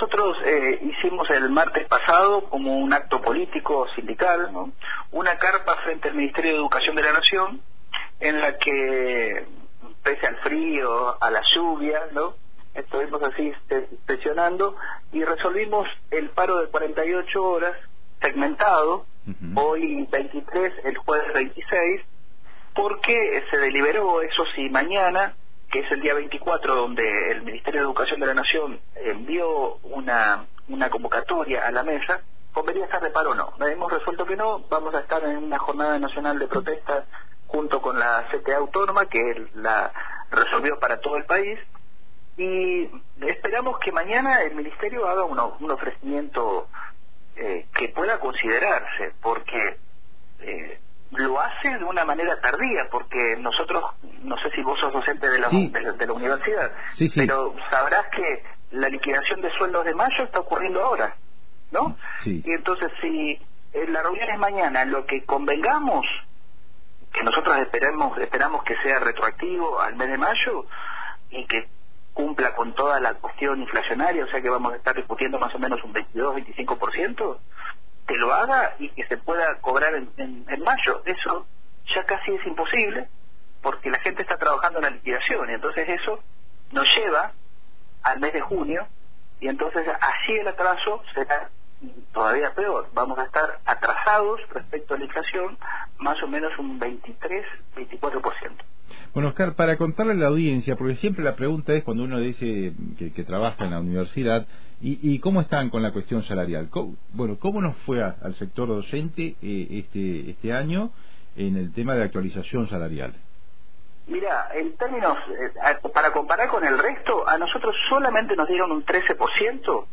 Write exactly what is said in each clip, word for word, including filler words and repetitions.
nosotros eh, hicimos el martes pasado como un acto político sindical, ¿no?, una carpa frente al Ministerio de Educación de la Nación, en la que, pese al frío, a la lluvia, ¿no?, estuvimos así presionando y resolvimos el paro de cuarenta y ocho horas segmentado, uh-huh. hoy veintitrés, el jueves veintiséis, porque se deliberó, eso sí, mañana, que es el día veinticuatro, donde el Ministerio de Educación de la Nación envió una, una convocatoria a la mesa, ¿convenía estar de paro o no? Hemos resuelto que no, vamos a estar en una jornada nacional de protesta junto con la C T A autónoma, que la resolvió para todo el país, y esperamos que mañana el Ministerio haga un, un ofrecimiento eh, que pueda considerarse, porque eh, lo hace de una manera tardía, porque nosotros, no sé si vos sos docente de la, sí. de, de la universidad, sí, sí. pero sabrás que la liquidación de sueldos de mayo está ocurriendo ahora, ¿no? Sí. Y entonces, si eh, la reunión es mañana, lo que convengamos, que nosotros esperamos, esperamos que sea retroactivo al mes de mayo y que cumpla con toda la cuestión inflacionaria, o sea que vamos a estar discutiendo más o menos un veintidós a veinticinco por ciento, que lo haga y que se pueda cobrar en, en, en mayo. Eso ya casi es imposible, porque la gente está trabajando en la liquidación, y entonces eso nos lleva al mes de junio, y entonces así el atraso será todavía peor. Vamos a estar atrasados respecto a la inflación, más o menos un veintitrés a veinticuatro por ciento. Bueno, Oscar, para contarle a la audiencia, porque siempre la pregunta es cuando uno dice que, que trabaja en la universidad, y, y cómo están con la cuestión salarial. ¿Cómo, bueno, ¿cómo nos fue a, al sector docente eh, este, este año en el tema de actualización salarial? Mira, en términos, eh, para comparar con el resto, a nosotros solamente nos dieron un trece por ciento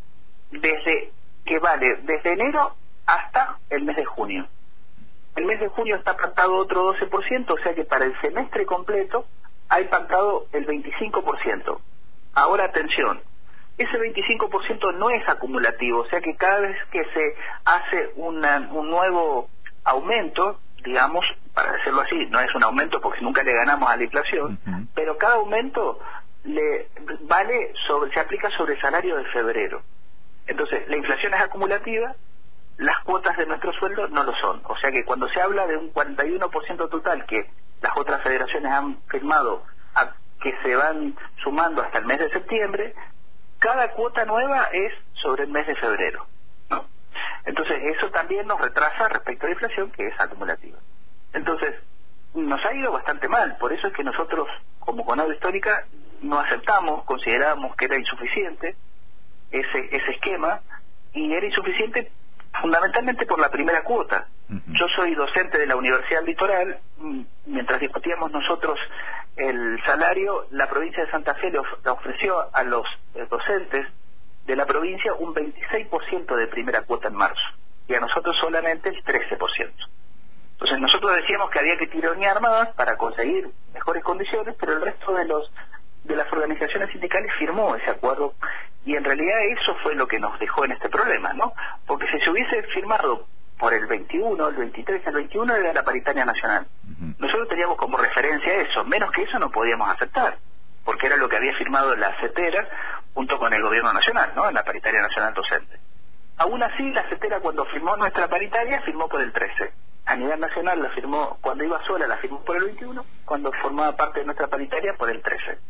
desde que vale desde enero hasta el mes de junio. El mes de junio está pactado otro doce por ciento, o sea que para el semestre completo hay pactado el veinticinco por ciento. Ahora, atención, ese veinticinco por ciento no es acumulativo, o sea que cada vez que se hace una, un nuevo aumento, digamos, para decirlo así, no es un aumento porque nunca le ganamos a la inflación, uh-huh. pero cada aumento le vale sobre, se aplica sobre el salario de febrero. Entonces, la inflación es acumulativa, las cuotas de nuestro sueldo no lo son. O sea que cuando se habla de un cuarenta y uno por ciento total que las otras federaciones han firmado, a, que se van sumando hasta el mes de septiembre, cada cuota nueva es sobre el mes de febrero, ¿no? Entonces, eso también nos retrasa respecto a la inflación, que es acumulativa. Entonces, nos ha ido bastante mal. Por eso es que nosotros, como Conado Histórica, no aceptamos, considerábamos que era insuficiente ese, ese esquema, y era insuficiente fundamentalmente por la primera cuota. Uh-huh. Yo soy docente de la Universidad Litoral. Mientras discutíamos nosotros el salario, la provincia de Santa Fe le, of le ofreció a los eh, docentes de la provincia un veintiséis por ciento de primera cuota en marzo, y a nosotros solamente el trece por ciento. Entonces nosotros decíamos que había que tironear más para conseguir mejores condiciones, pero el resto de los de las organizaciones sindicales firmó ese acuerdo, y en realidad eso fue lo que nos dejó en este problema, ¿no? Porque si se hubiese firmado por el veintiuno, el veintitrés, el veintiuno era la paritaria nacional. Uh-huh. Nosotros teníamos como referencia eso, menos que eso no podíamos aceptar, porque era lo que había firmado la CETERA junto con el gobierno nacional, ¿no?, en la paritaria nacional docente. Aún así, la CETERA, cuando firmó nuestra paritaria, firmó por el trece. A nivel nacional la firmó, cuando iba sola la firmó por el veintiuno, cuando formaba parte de nuestra paritaria por el trece.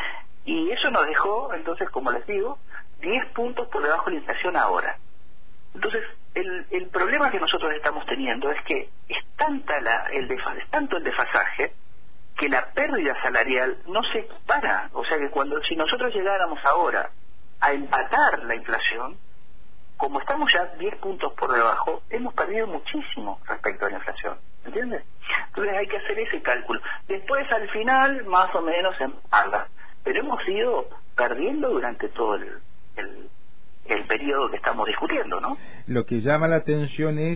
Y eso nos dejó, entonces, como les digo, diez puntos por debajo de la inflación ahora. Entonces, el, el problema que nosotros estamos teniendo es que es, tanta la, el desfase, es tanto el desfasaje que la pérdida salarial no se equipara. O sea que cuando si nosotros llegáramos ahora a empatar la inflación, como estamos ya diez puntos por debajo, hemos perdido muchísimo respecto a la inflación, ¿entiendes? Entonces hay que hacer ese cálculo. Después, al final, más o menos se empata, pero hemos ido perdiendo durante todo el, el, el periodo que estamos discutiendo, ¿no? Lo que llama la atención es,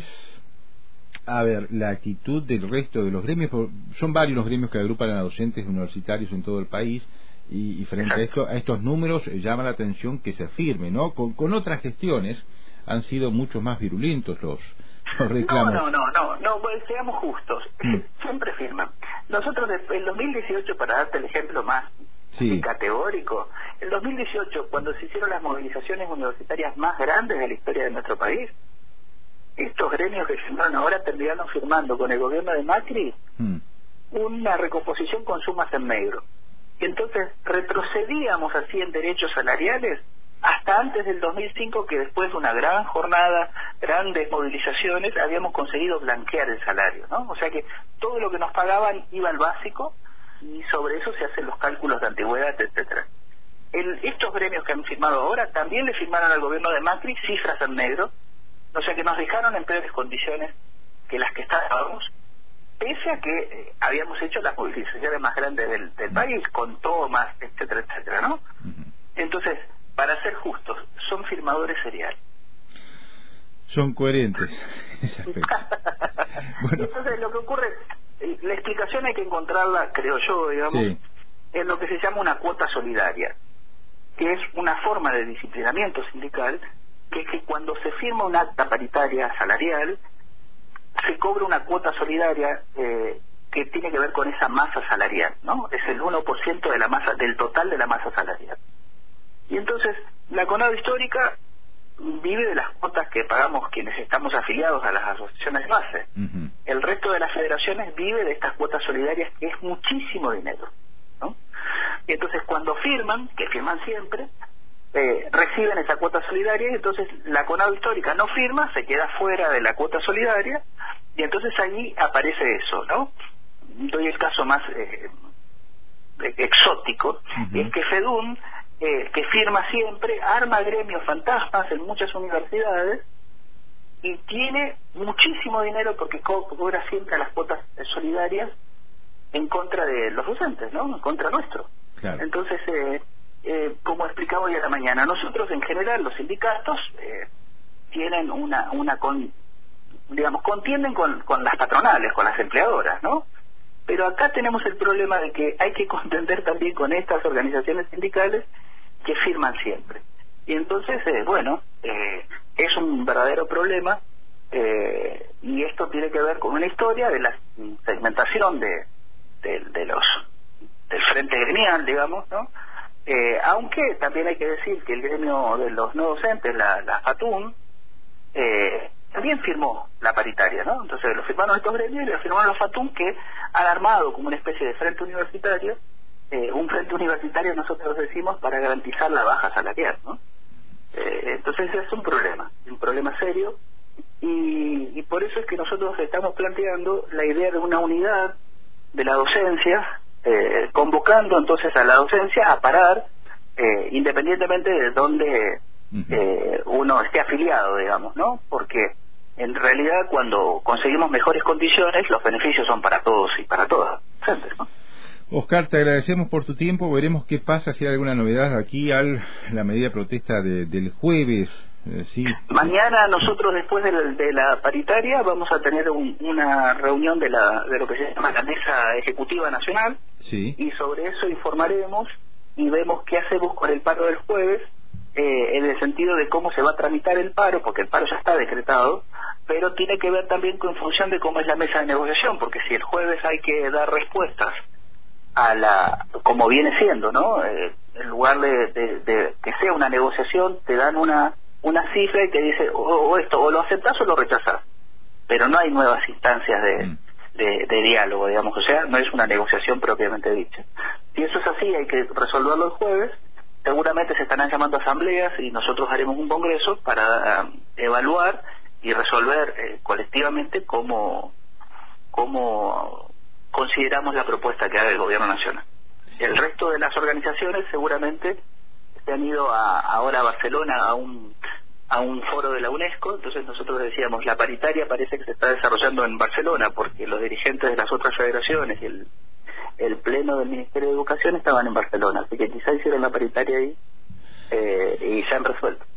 a ver, la actitud del resto de los gremios. Son varios los gremios que agrupan a docentes universitarios en todo el país, y, y frente a, esto, a estos números eh, llama la atención que se firme, ¿no? Con, con otras gestiones han sido mucho más virulentos los, los reclamos. No, no, no, no, no, pues, seamos justos. Mm. Siempre firman. Nosotros en dos mil dieciocho, para darte el ejemplo más sí. categórico. En dos mil dieciocho, cuando se hicieron las movilizaciones universitarias más grandes de la historia de nuestro país, estos gremios que firmaron ahora terminaron firmando con el gobierno de Macri mm. una recomposición con sumas en negro. Y entonces retrocedíamos así en derechos salariales hasta antes del dos mil cinco, que después de una gran jornada, grandes movilizaciones, habíamos conseguido blanquear el salario, ¿no? O sea que todo lo que nos pagaban iba al básico y sobre eso se hacen los cálculos de antigüedad, etcétera. El, estos gremios que han firmado ahora también le firmaron al gobierno de Macri cifras en negro, o sea que nos dejaron en peores condiciones que las que estábamos, pese a que eh, habíamos hecho las movilizaciones más grandes del, del país, con tomas, etcétera, etcétera, ¿no? Entonces, para ser justos, son firmadores seriales. Son coherentes. Bueno. Entonces, lo que ocurre, la explicación hay que encontrarla, creo yo, digamos, sí. en lo que se llama una cuota solidaria, que es una forma de disciplinamiento sindical, que es que cuando se firma una acta paritaria salarial, se cobra una cuota solidaria eh, que tiene que ver con esa masa salarial, ¿no? Es el uno por ciento de la masa, del total de la masa salarial. Y entonces, la CONADO histórica vive de las cuotas que pagamos quienes estamos afiliados a las asociaciones de base. Uh-huh. El resto de las federaciones vive de estas cuotas solidarias, que es muchísimo dinero, ¿no? Y entonces, cuando firman, que firman siempre, eh, reciben esa cuota solidaria, y entonces la CONADO histórica no firma, se queda fuera de la cuota solidaria, y entonces ahí aparece eso, ¿no? Doy el caso más eh, exótico, uh-huh. es que FEDUN, eh, que firma siempre, arma gremios fantasmas en muchas universidades y tiene muchísimo dinero porque co- cobra siempre las cuotas solidarias en contra de los docentes, ¿no? En contra nuestro. Claro. Entonces, eh, eh, como explicaba hoy a la mañana, nosotros en general, los sindicatos, eh, tienen una, una con, digamos, contienden con, con las patronales, con las empleadoras, ¿no? Pero acá tenemos el problema de que hay que contender también con estas organizaciones sindicales que firman siempre. Y entonces, eh, bueno, eh, es un verdadero problema, eh, y esto tiene que ver con una historia de la segmentación de, de, de los del frente gremial, digamos, ¿no? Eh, aunque también hay que decir que el gremio de los no docentes, la, la FATUN, eh, también firmó la paritaria, ¿no? Entonces lo firmaron estos gremios y lo firmaron los FATUN, que han armado como una especie de frente universitario, eh, un frente universitario nosotros decimos para garantizar la baja salarial, ¿no? Eh, entonces es un problema, un problema serio, y, y por eso es que nosotros estamos planteando la idea de una unidad de la docencia, eh, convocando entonces a la docencia a parar, eh, independientemente de dónde eh, uno esté afiliado, digamos, ¿no? Porque en realidad cuando conseguimos mejores condiciones, los beneficios son para todos y para todas, ¿no? Oscar, te agradecemos por tu tiempo. Veremos qué pasa, si hay alguna novedad aquí a la medida de protesta de, del jueves. Eh, sí. Mañana nosotros, después de la, de la paritaria, vamos a tener un, una reunión de la de lo que se llama la Mesa Ejecutiva Nacional, sí. y sobre eso informaremos y vemos qué hacemos con el paro del jueves, eh, en el sentido de cómo se va a tramitar el paro, porque el paro ya está decretado, pero tiene que ver también con función de cómo es la mesa de negociación, porque si el jueves hay que dar respuestas a la, como viene siendo, ¿no? Eh, en lugar de, de, de que sea una negociación, te dan una una cifra y te dice o, o esto, o lo aceptás o lo rechazás, pero no hay nuevas instancias de, mm. de, de diálogo, digamos, o sea, no es una negociación propiamente dicha. Si eso es así, hay que resolverlo el jueves. Seguramente se estarán llamando asambleas y nosotros haremos un congreso para uh, evaluar y resolver eh, colectivamente cómo cómo consideramos la propuesta que haga el gobierno nacional. El resto de las organizaciones seguramente se han ido a, ahora a Barcelona a un a un foro de la UNESCO. Entonces nosotros decíamos, la paritaria parece que se está desarrollando en Barcelona porque los dirigentes de las otras federaciones y el, el pleno del Ministerio de Educación estaban en Barcelona, así que quizá hicieron la paritaria ahí, eh, y se han resuelto.